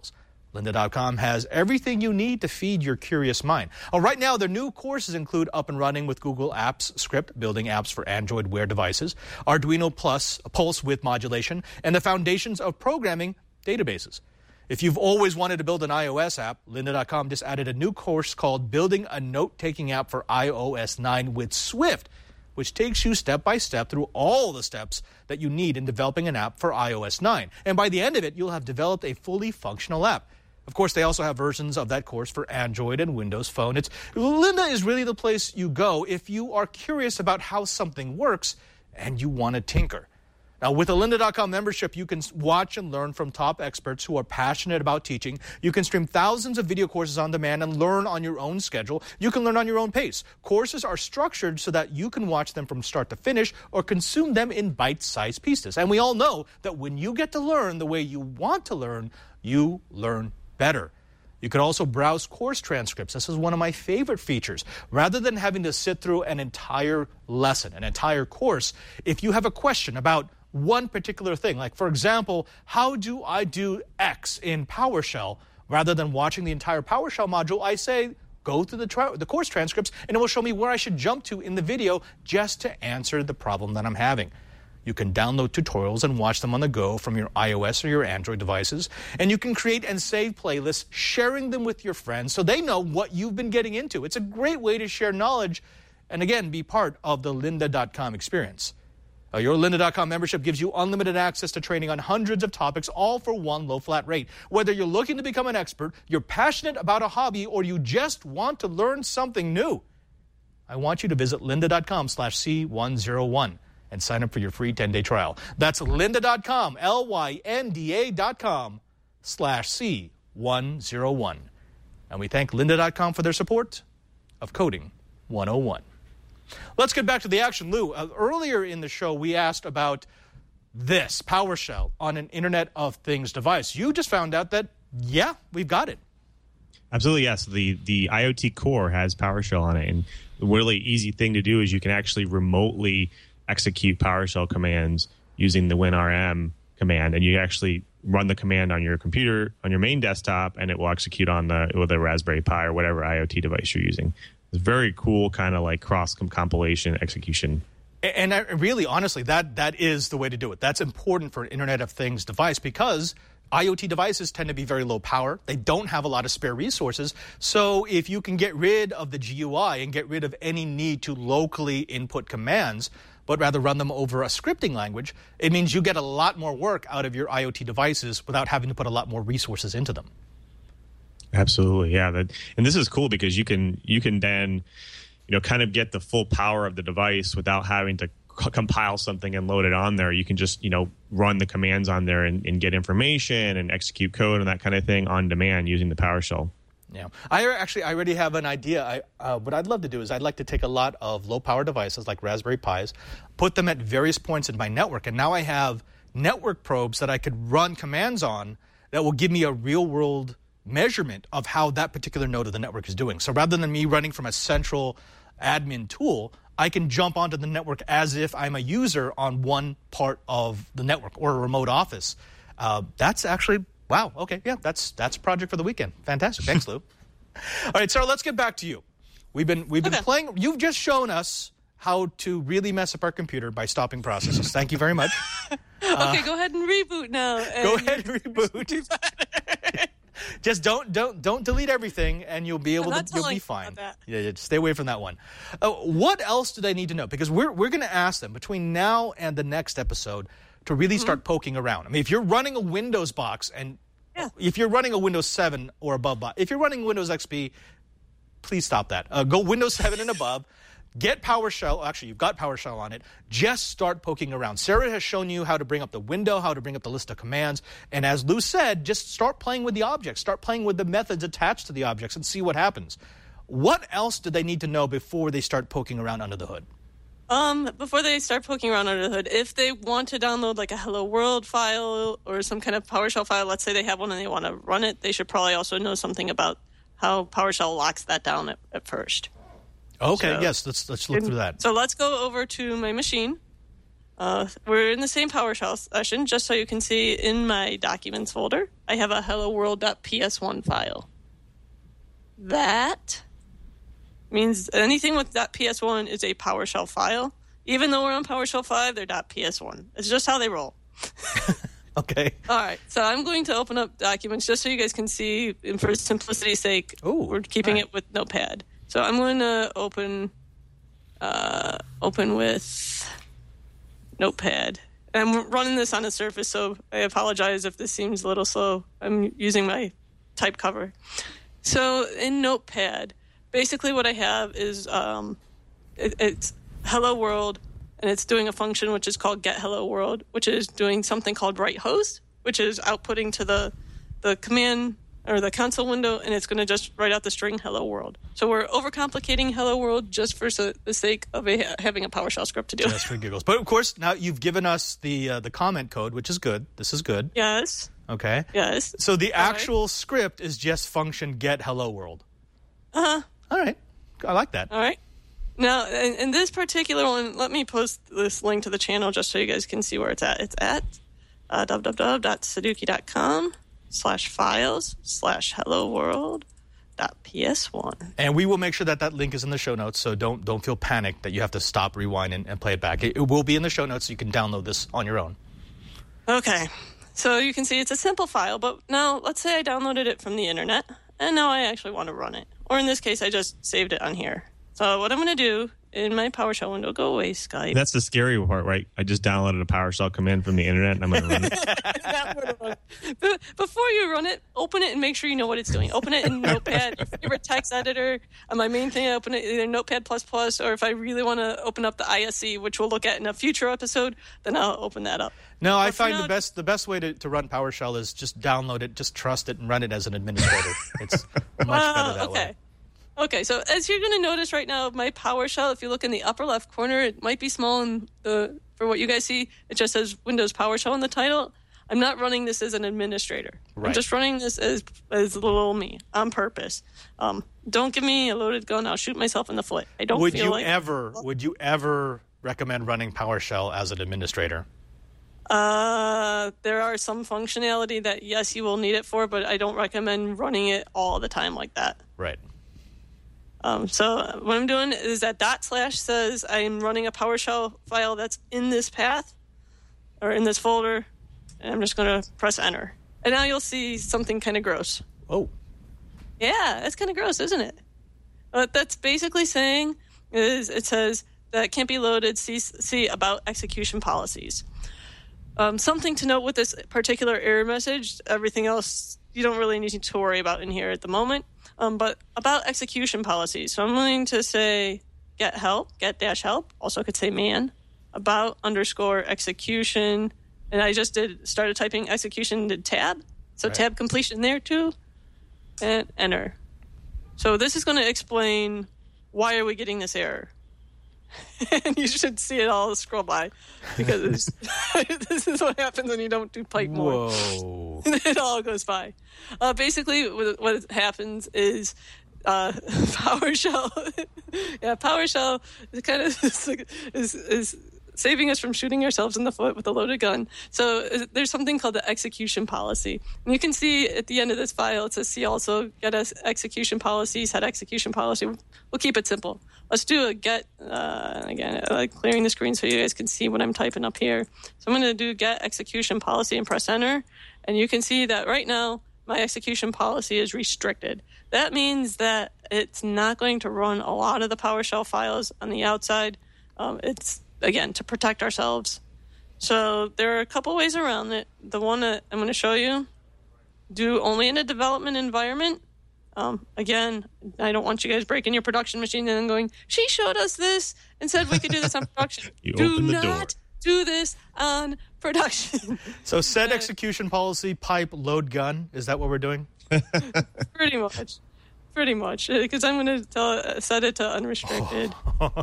Lynda.com has everything you need to feed your curious mind. Right now, their new courses include Up and Running with Google Apps Script, building apps for Android Wear devices, Arduino Plus, Pulse with modulation, and the foundations of programming databases. If you've always wanted to build an iOS app, Lynda.com just added a new course called Building a Note-Taking App for iOS 9 with Swift, which takes you step by step through all the steps that you need in developing an app for iOS 9. And by the end of it, you'll have developed a fully functional app. Of course, they also have versions of that course for Android and Windows Phone. Lynda is really the place you go if you are curious about how something works and you want to tinker. Now, with a Lynda.com membership, you can watch and learn from top experts who are passionate about teaching. You can stream thousands of video courses on demand and learn on your own schedule. You can learn on your own pace. Courses are structured so that you can watch them from start to finish or consume them in bite-sized pieces. And we all know that when you get to learn the way you want to learn, you learn better. You can also browse course transcripts. This is one of my favorite features. Rather than having to sit through an entire lesson, an entire course, if you have a question about one particular thing, like, for example, how do I do X in PowerShell? Rather than watching the entire PowerShell module, I say, go through the course transcripts, and it will show me where I should jump to in the video just to answer the problem that I'm having. You can download tutorials and watch them on the go from your iOS or your Android devices. And you can create and save playlists, sharing them with your friends so they know what you've been getting into. It's a great way to share knowledge and, again, be part of the Lynda.com experience. Your Lynda.com membership gives you unlimited access to training on hundreds of topics, all for one low flat rate. Whether you're looking to become an expert, you're passionate about a hobby, or you just want to learn something new, I want you to visit lynda.com/C101. and sign up for your free 10-day trial. That's lynda.com, lynda.com/C101. And we thank lynda.com for their support of Coding 101. Let's get back to the action, Lou. Earlier in the show, we asked about this, PowerShell, on an Internet of Things device. You just found out that, yeah, we've got it. Absolutely, yes. The IoT Core has PowerShell on it. And the really easy thing to do is you can actually remotely execute PowerShell commands using the WinRM command, and you actually run the command on your computer, on your main desktop, and it will execute on the Raspberry Pi or whatever IoT device you're using. It's very cool, kind of like cross-compilation execution. And really, honestly, that is the way to do it. That's important for an Internet of Things device because IoT devices tend to be very low power. They don't have a lot of spare resources. So if you can get rid of the GUI and get rid of any need to locally input commands, but rather run them over a scripting language, it means you get a lot more work out of your IoT devices without having to put a lot more resources into them. Absolutely, yeah. And this is cool because you can then, kind of get the full power of the device without having to compile something and load it on there. You can just, run the commands on there and get information and execute code and that kind of thing on demand using the PowerShell. Yeah, I already have an idea. What I'd love to do is I'd like to take a lot of low-power devices like Raspberry Pis, put them at various points in my network, and now I have network probes that I could run commands on that will give me a real-world measurement of how that particular node of the network is doing. So rather than me running from a central admin tool, I can jump onto the network as if I'm a user on one part of the network or a remote office. That's actually... Wow. Okay. Yeah. That's a project for the weekend. Fantastic. Thanks, Lou. All right, Sarah. Let's get back to you. We've been playing. You've just shown us how to really mess up our computer by stopping processes. Thank you very much. Okay, go ahead and reboot now. Go ahead and reboot. Just don't delete everything, and you'll be able to. You'll be fine. Yeah, stay away from that one. What else do they need to know? Because we're going to ask them between now and the next episode to really start poking around. I mean, if you're running a Windows box and if you're running a Windows 7 or above box, if you're running Windows XP, please stop that. Go Windows 7 and above. Get PowerShell. Actually, you've got PowerShell on it. Just start poking around. Sarah has shown you how to bring up the window, how to bring up the list of commands. And as Lou said, just start playing with the objects. Start playing with the methods attached to the objects and see what happens. What else do they need to know before they start poking around under the hood? Before they start poking around under the hood, if they want to download like a Hello World file or some kind of PowerShell file, let's say they have one and they want to run it, they should probably also know something about how PowerShell locks that down at first. Okay, yes, let's look through that. So let's go over to my machine. we're in the same PowerShell session, just so you can see in my documents folder, I have a helloworld.ps1 file. That means anything with .ps1 is a PowerShell file. Even though we're on PowerShell 5, they're .ps1. It's just how they roll. Okay. All right. So I'm going to open up documents just so you guys can see, and for simplicity's sake, we're keeping it with Notepad. So I'm going to open with Notepad. I'm running this on a Surface, so I apologize if this seems a little slow. I'm using my type cover. So in Notepad, basically what I have is it's Hello World, and it's doing a function which is called get hello world, which is doing something called write host, which is outputting to the command or the console window, and it's going to just write out the string hello world. So we're overcomplicating hello world just for the sake of having a PowerShell script to do it. Just for giggles. But of course, now you've given us the comment code, which is good. This is good. Yes. Okay. Yes. So the actual script is just function get hello world. Uh-huh. All right. I like that. All right. Now, in this particular one, let me post this link to the channel just so you guys can see where it's at. It's at www.sudoku.com/files/helloworld.ps1. And we will make sure that link is in the show notes, so don't feel panicked that you have to stop, rewind, and play it back. It will be in the show notes, so you can download this on your own. Okay. So you can see it's a simple file, but now let's say I downloaded it from the internet, and now I actually want to run it. Or in this case, I just saved it on here. So what I'm going to do in my PowerShell window, go away, Skype. That's the scary part, right? I just downloaded a PowerShell command from the internet, and I'm going to run it. Before you run it, open it and make sure you know what it's doing. Open it in Notepad, your favorite text editor. On my main thing, I open it either Notepad++, or if I really want to open up the ISE, which we'll look at in a future episode, then I'll open that up. No, I find the best way to run PowerShell is just download it, just trust it, and run it as an administrator. It's much better that way. Okay, so as you're going to notice right now, my PowerShell, if you look in the upper left corner, it might be small for what you guys see. It just says Windows PowerShell in the title. I'm not running this as an administrator. Right. I'm just running this as little me on purpose. Don't give me a loaded gun. I'll shoot myself in the foot. I don't Would you ever recommend running PowerShell as an administrator? There are some functionality that, yes, you will need it for, but I don't recommend running it all the time like that. Right. So what I'm doing is that / says I'm running a PowerShell file that's in this path or in this folder, and I'm just going to press enter. And now you'll see something kind of gross. Oh. Yeah, that's kind of gross, isn't it? What that's basically saying is it says that can't be loaded, see about execution policies. Something to note with this particular error message, everything else you don't really need to worry about in here at the moment. But about execution policies. So I'm going to say get -help. Also could say man. About _execution. And I just started typing execution, did tab. So right. Tab completion there too. And enter. So this is going to explain why are we getting this error. And you should see it all scroll by, because this is what happens when you don't do pipe more. Whoa. It all goes by. Basically, what happens is PowerShell. PowerShell kind of is saving us from shooting ourselves in the foot with a loaded gun. So there's something called the execution policy. And you can see at the end of this file, it says see also get us execution policy, set execution policy. We'll keep it simple. Let's do a get, again, clearing the screen so you guys can see what I'm typing up here. So I'm going to do get execution policy and press enter. And you can see that right now, my execution policy is restricted. That means that it's not going to run a lot of the PowerShell files on the outside. It's, again, to protect ourselves. So there are a couple ways around it. The one that I'm going to show you, do only in a development environment. Again, I don't want you guys breaking your production machine and then going, she showed us this and said we could do this on production. Do not do this on production. So set execution policy, pipe, load gun. Is that what we're doing? Pretty much. Because I'm going to set it to unrestricted.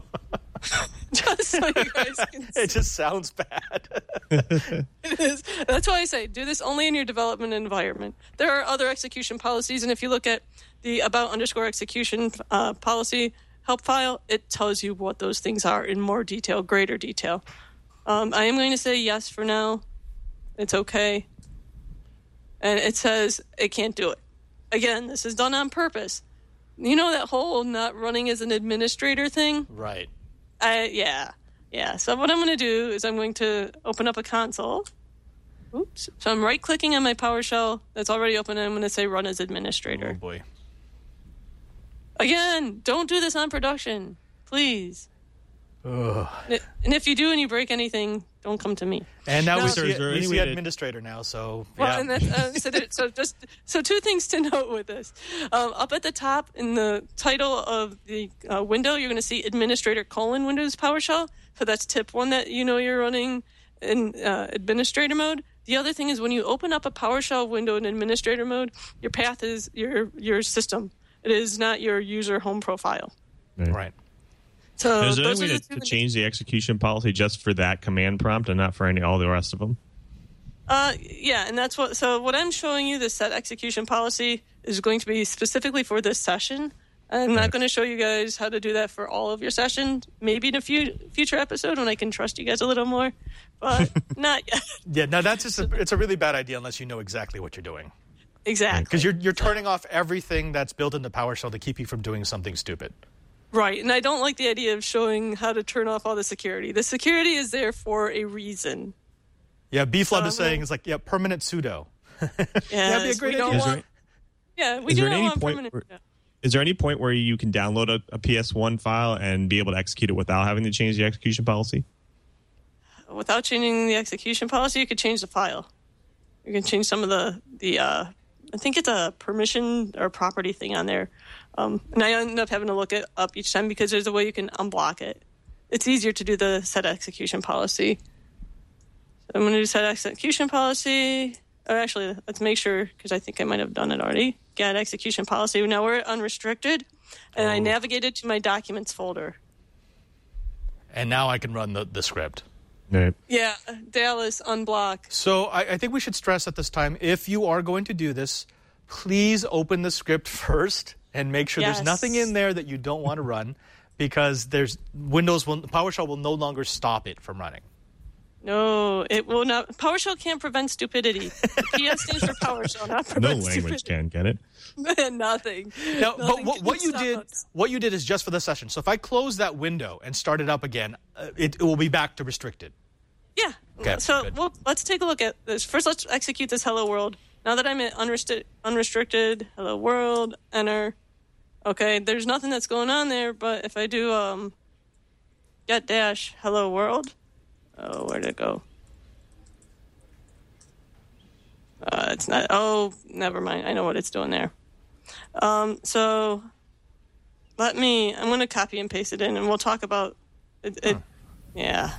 Just so you guys can see. It just sounds bad. It is. That's why I say do this only in your development environment. There are other execution policies, and if you look at the about _execution policy help file, it tells you what those things are in more detail, greater detail. I am going to say yes for now. It's okay. And it says it can't do it. Again, this is done on purpose. You know that whole not running as an administrator thing? Right. Yeah. So what I'm going to do is I'm going to open up a console. Oops. So I'm right-clicking on my PowerShell that's already open, and I'm going to say run as administrator. Oh, boy. Again, don't do this on production, please. Ugh. And if you do and you break anything, don't come to me. And now we is there any see way to- administrator now, so Well, yeah. and that's, so two things to note with this. Up at the top in the title of the window, you're going to see administrator : Windows PowerShell. So that's tip one that you know you're running in administrator mode. The other thing is when you open up a PowerShell window in administrator mode, your path is your system. It is not your user home profile. Right. So Is there those any are way the two to change the execution policy just for that command prompt and not for all the rest of them? Yeah, and that's what. So what I'm showing you, the set execution policy, is going to be specifically for this session. I'm not going to show you guys how to do that for all of your sessions. Maybe in a future episode when I can trust you guys a little more, but not yet. Yeah, no, that's just it's a really bad idea unless you know exactly what you're doing. Exactly. Because you're turning off everything that's built into PowerShell to keep you from doing something stupid. Right, and I don't like the idea of showing how to turn off all the security. The security is there for a reason. Yeah, B-Flub is saying it's like, permanent sudo. Yeah, be a great we don't idea. want. Yeah, we Is do there not any want point permanent. Is there any point where you can download a PS1 file and be able to execute it without having to change the execution policy? Without changing the execution policy, you could change the file. You can change some of the I think it's a permission or property thing on there. And I end up having to look it up each time because there's a way you can unblock it. It's easier to do the set execution policy. So I'm going to do set execution policy. Or actually, let's make sure, because I think I might have done it already. Get execution policy. Now we're at unrestricted, and I navigated to my documents folder. And now I can run the script. Right. Yeah, Dallas, unblock. So I think we should stress at this time, if you are going to do this, please open the script first and make sure there's Yes. nothing in there that you don't want to run, because PowerShell will no longer stop it from running. No, it will not. PowerShell can't prevent stupidity. The PS stands for PowerShell, not No prevent language stupidity. can it? Nothing. Now, Nothing but can what you stop did, us. what you did is just for the session. So if I close that window and start it up again, it will be back to restricted. Yeah. Okay, So good. let's take a look at this. First, let's execute this hello world. Now that I'm at unrestricted, hello world, enter. Okay, there's nothing that's going on there, but if I do get dash hello world, oh, where'd it go? It's not. Oh, never mind. I know what it's doing there. So I'm going to copy and paste it in, and we'll talk about it. Yeah.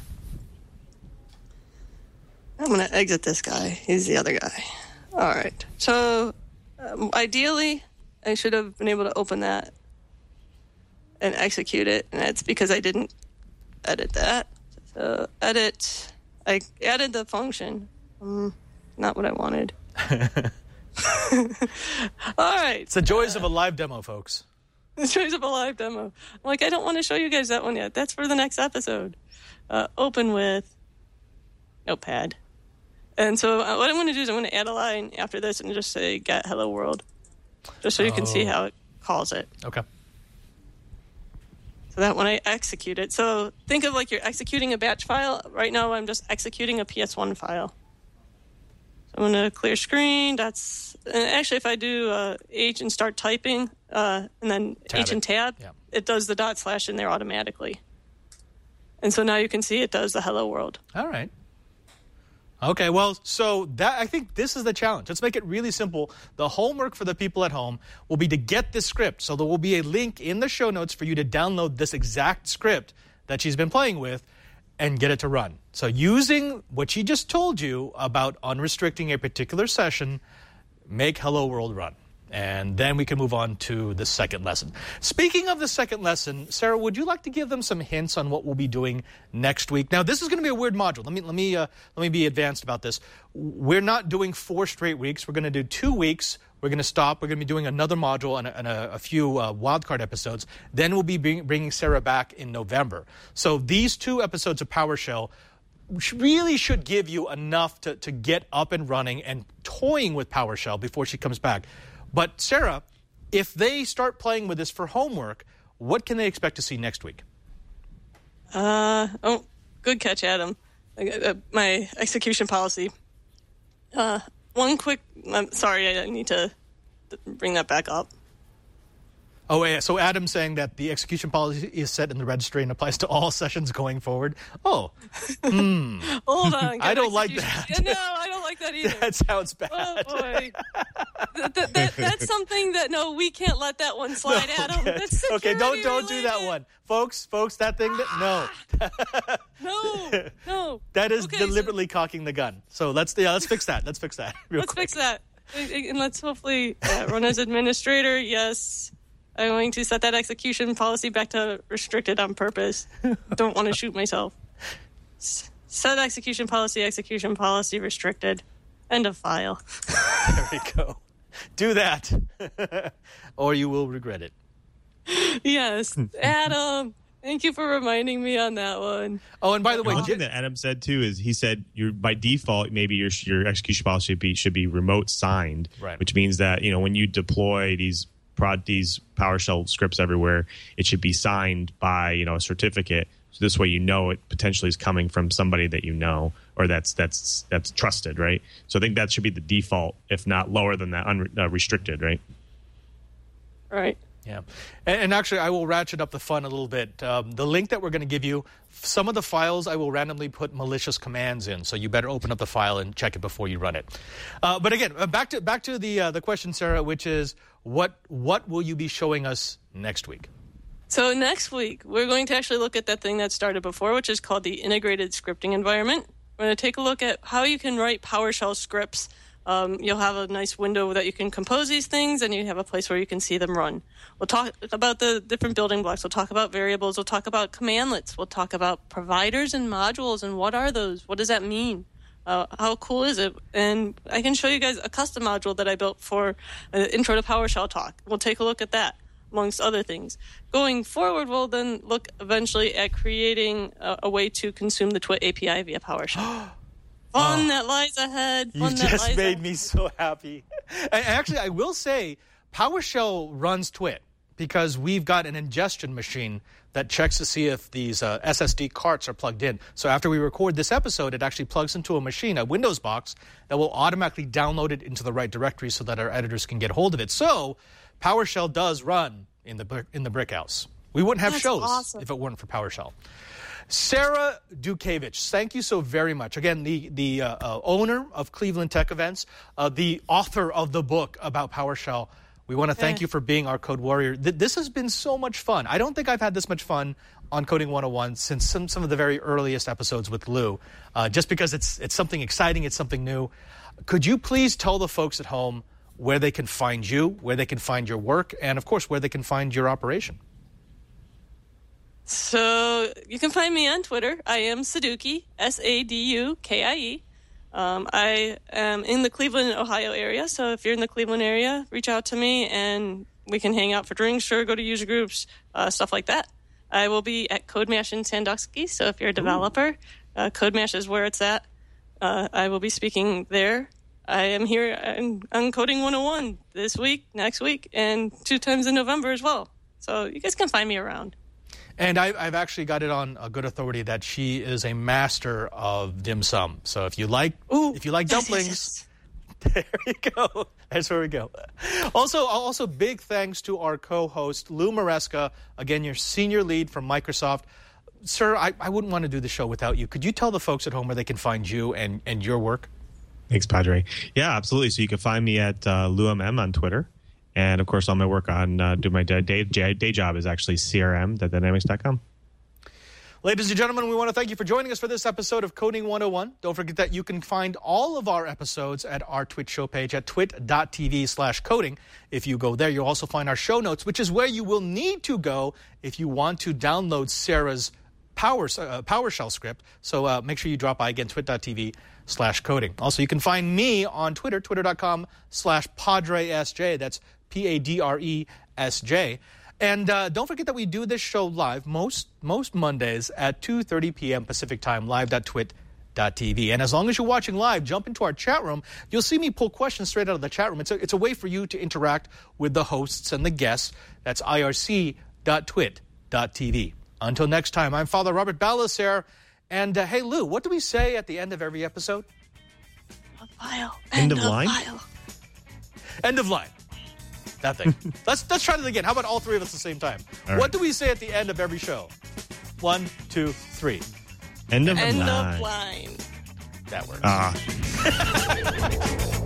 I'm going to exit this guy. He's the other guy. All right. So ideally, I should have been able to open that and execute it, and that's because I didn't edit that. So edit. I added the function. Not what I wanted. All right. It's the joys of a live demo, folks. The choice of a live demo. I'm like, I don't want to show you guys that one yet. That's for the next episode. Open with Notepad. And so what I'm going to do is I'm going to add a line after this and just say get hello world. Just so you can see how it calls it. Okay. So that when I execute it. So think of like you're executing a batch file. Right now I'm just executing a PS1 file. So I'm going to clear screen. And actually, if I do H and start typing, and then Tab H and it. tab, Yeah. it does the / in there automatically. And so now you can see it does the hello world. All right. Okay, well, so I think this is the challenge. Let's make it really simple. The homework for the people at home will be to get this script. So there will be a link in the show notes for you to download this exact script that she's been playing with and get it to run. So using what she just told you about unrestricting a particular session, make Hello World run. And then we can move on to the second lesson. Speaking of the second lesson, Sarah, would you like to give them some hints on what we'll be doing next week? Now, this is going to be a weird module. Let me be advanced about this. We're not doing 4 straight weeks. We're going to do 2 weeks. We're going to stop. We're going to be doing another module and a few wildcard episodes. Then we'll be bringing Sarah back in November. So these 2 episodes of PowerShell really should give you enough to get up and running and toying with PowerShell before she comes back. But Sarah, if they start playing with this for homework, what can they expect to see next week? Good catch, Adam. My execution policy. One quick... I'm sorry, I need to bring that back up. Oh, yeah. So Adam's saying that the execution policy is set in the registry and applies to all sessions going forward. Oh. Hold on. I don't like that. Yeah, no, I don't like that either. That sounds bad. Oh, boy. That's something that, no, we can't let that one slide, Adam. That's okay, don't security do that one. Folks, that thing, No. That is deliberately cocking the gun. So let's fix that. Let's fix that real quick. Fix that. And let's hopefully run as administrator. Yes. I'm going to set that execution policy back to restricted on purpose. Don't want to shoot myself. Set execution policy, restricted. End of file. There we go. Do that, or you will regret it. Yes. Adam, thank you for reminding me on that one. Oh, and by the way, one thing that Adam said too is he said by default maybe your execution policy should be remote signed, right. Which means that when you deploy these PowerShell scripts everywhere, it should be signed by a certificate. So this way it potentially is coming from somebody that or that's trusted, right? So I think that should be the default, if not lower than that, unrestricted, right? Right. Yeah. And actually, I will ratchet up the fun a little bit. The link that we're going to give you, some of the files I will randomly put malicious commands in, so you better open up the file and check it before you run it. But again, back to the question, Sarah, which is what will you be showing us next week? So next week, we're going to actually look at that thing that started before, which is called the integrated scripting environment. We're going to take a look at how you can write PowerShell scripts. You'll have a nice window that you can compose these things, and you have a place where you can see them run. We'll talk about the different building blocks. We'll talk about variables. We'll talk about commandlets. We'll talk about providers and modules, and what are those? What does that mean? How cool is it? And I can show you guys a custom module that I built for Intro to PowerShell talk. We'll take a look at that, amongst other things. Going forward, we'll then look eventually at creating a way to consume the Twit API via PowerShell. Fun that lies ahead. You just made me so happy. And actually, I will say PowerShell runs Twit because we've got an ingestion machine that checks to see if these SSD carts are plugged in. So after we record this episode, it actually plugs into a machine, a Windows box, that will automatically download it into the right directory so that our editors can get hold of it. So PowerShell does run in the Brickhouse. We wouldn't have shows if it weren't for PowerShell. Sarah Dukevich, thank you so very much. Again, the owner of Cleveland Tech Events, the author of the book about PowerShell. We want to thank you for being our code warrior. This has been so much fun. I don't think I've had this much fun on Coding 101 since some of the very earliest episodes with Lou, just because it's something exciting, it's something new. Could you please tell the folks at home where they can find you, where they can find your work, and, of course, where they can find your operation? So you can find me on Twitter. I am Sadukie, Sadukie. I am in the Cleveland, Ohio area. So if you're in the Cleveland area, reach out to me and we can hang out for drinks, sure, go to user groups, stuff like that. I will be at CodeMash in Sandusky. So if you're a developer, CodeMash is where it's at. I will be speaking there. I am here on Coding 101 this week, next week, and 2 times in November as well. So you guys can find me around. And I've actually got it on a good authority that she is a master of dim sum. So if you like dumplings, there you go. That's where we go. Also, big thanks to our co-host Lou Maresca. Again, your senior lead from Microsoft. Sir, I wouldn't want to do the show without you. Could you tell the folks at home where they can find you and your work? Thanks, Padre. Yeah, absolutely. So you can find me at LouMM on Twitter. And, of course, all my work on do my day job is actually crm.dynamics.com. Ladies and gentlemen, we want to thank you for joining us for this episode of Coding 101. Don't forget that you can find all of our episodes at our Twitch show page at twit.tv/coding. If you go there, you'll also find our show notes, which is where you will need to go if you want to download Sarah's PowerShell script. So make sure you drop by again, twit.tv/coding. Also, you can find me on Twitter, twitter.com/PadreSJ. That's PadreSJ. And don't forget that we do this show live most Mondays at 2:30 p.m. Pacific time, live.twit.tv. twit.tv. And as long as you're watching live, jump into our chat room. You'll see me pull questions straight out of the chat room. It's a way for you to interact with the hosts and the guests. That's irc.twit.tv. Until next time, I'm Father Robert Balacer. And hey, Lou, what do we say at the end of every episode? End of line? End of line. That thing. Let's try that again. How about all three of us at the same time? All What right. do we say at the end of every show? 1, 2, 3. End of End line. of line. That works. Ah.